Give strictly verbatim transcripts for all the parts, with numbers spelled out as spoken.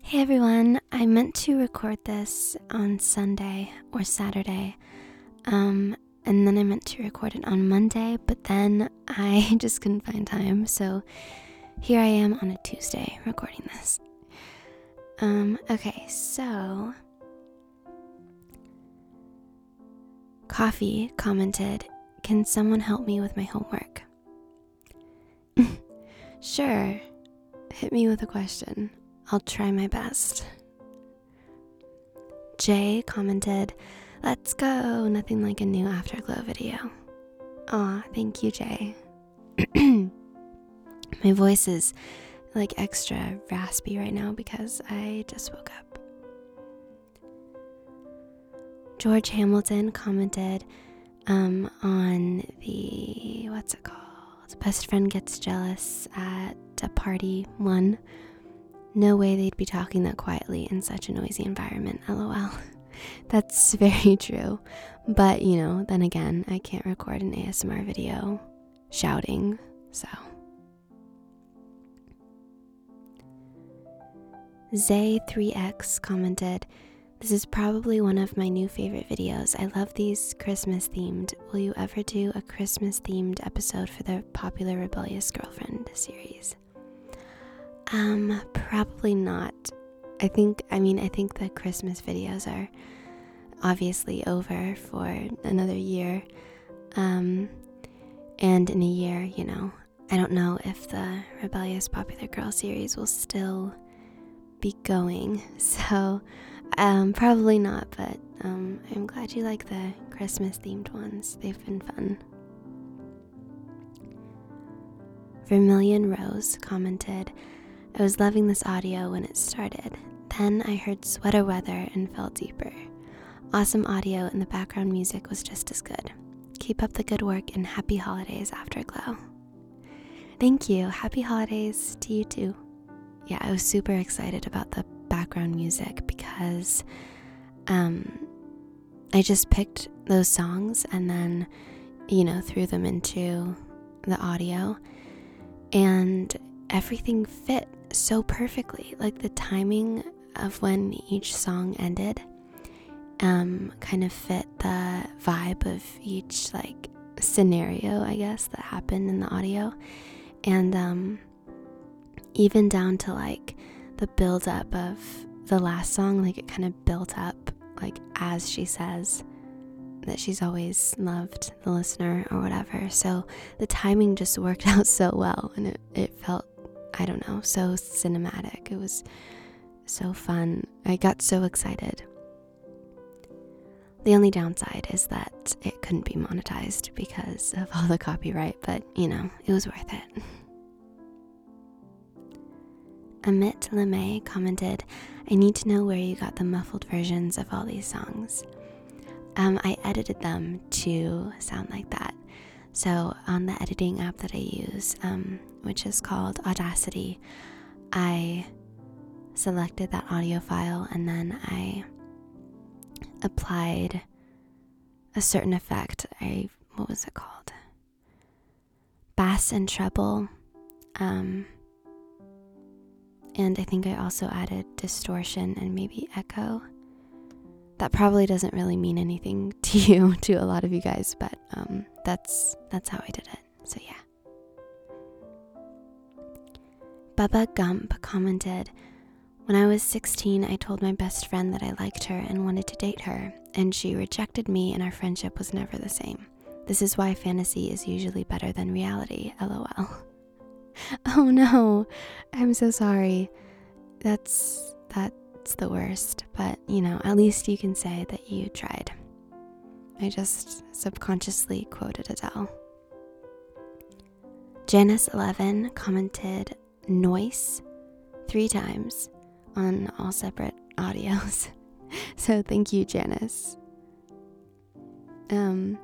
Hey everyone, I meant to record this on Sunday or Saturday, um, and then I meant to record it on Monday, but then I just couldn't find time, so here I am on a Tuesday recording this. Um, okay, so Coffee commented, "Can someone help me with my homework?" Sure, hit me with a question. I'll try my best. Jay commented, "Let's go, nothing like a new Afterglow video." Aw, thank you, Jay. My voice is like extra raspy right now because I just woke up. George Hamilton commented um, on the, what's it called? Best friend gets jealous at a party one. No way they'd be talking that quietly in such a noisy environment, lol. That's very true. But, you know, then again, I can't record an A S M R video shouting, so. Zay three X commented, "This is probably one of my new favorite videos. I love these Christmas themed. Will you ever do a Christmas themed episode for the popular Rebellious Girlfriend series?" Um, probably not. I think, I mean, I think the Christmas videos are obviously over for another year. Um, and in a year, you know, I don't know if the Rebellious Popular Girl series will still be going. So, um, probably not, but, um, I'm glad you like the Christmas themed ones. They've been fun. Vermilion Rose commented, "I was loving this audio when it started. Then I heard Sweater Weather and fell deeper. Awesome audio, and the background music was just as good. Keep up the good work and happy holidays, Afterglow." Thank you. Happy holidays to you too. Yeah, I was super excited about the background music because um, I just picked those songs and then, you know, threw them into the audio, and everything fit so perfectly. Like the timing of when each song ended um kind of fit the vibe of each like scenario, I guess, that happened in the audio. And um even down to like the build up of the last song, like it kind of built up like as she says that she's always loved the listener or whatever. So the timing just worked out so well, and it, it felt, I don't know, so cinematic. It was so fun. I got so excited. The only downside is that it couldn't be monetized because of all the copyright, but, you know, it was worth it. Amit LeMay commented, "I need to know where you got the muffled versions of all these songs." Um, I edited them to sound like that. So on the editing app that I use, um, which is called Audacity, I selected that audio file and then I applied a certain effect. I, what was it called? Bass and treble. Um, and I think I also added distortion and maybe echo. That probably doesn't really mean anything to you, to a lot of you guys, but um, that's that's how I did it. So yeah. Bubba Gump commented, "When I was sixteen, I told my best friend that I liked her and wanted to date her, and she rejected me, and our friendship was never the same. This is why fantasy is usually better than reality, lol." Oh no, I'm so sorry. That's that. It's the worst, but you know, at least you can say that you tried. I just subconsciously quoted Adele. Janice eleven commented "noise" three times on all separate audios. So thank you, Janice. Um,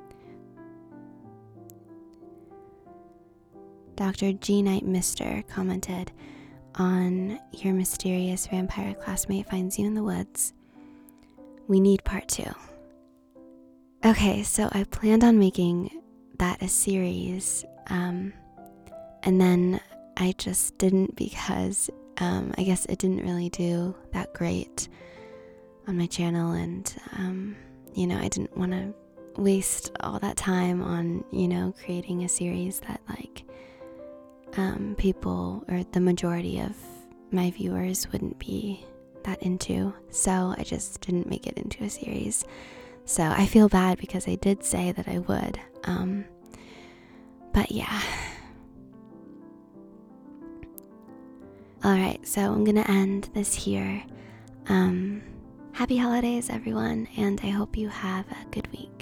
Doctor G Night Mister commented on "Your mysterious vampire classmate finds you in the woods. We need part two." Okay, so I planned on making that a series, um, and then I just didn't because um, I guess it didn't really do that great on my channel, and um, you know, I didn't want to waste all that time on, you know, creating a series that like um, people or the majority of my viewers wouldn't be that into. So I just didn't make it into a series. So I feel bad because I did say that I would. Um, but yeah. Alright, so I'm gonna end this here. Um, happy holidays, everyone, and I hope you have a good week.